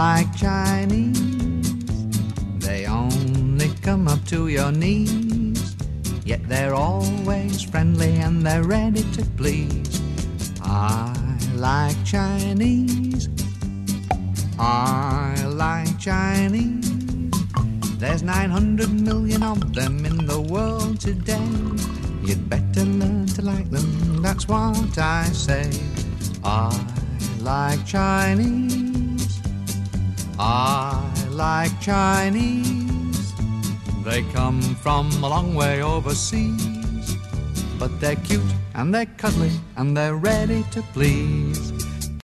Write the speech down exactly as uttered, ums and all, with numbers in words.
like Chinese. They only come up to your knees, yet they're always friendly and they're ready to please. I like Chinese. I like Chinese. There's nine hundred million of them in the world today. You'd better learn to like them, that's what I say. I like Chinese. I like Chinese. They come from a long way overseas, but they're cute and they're cuddly and they're ready to please.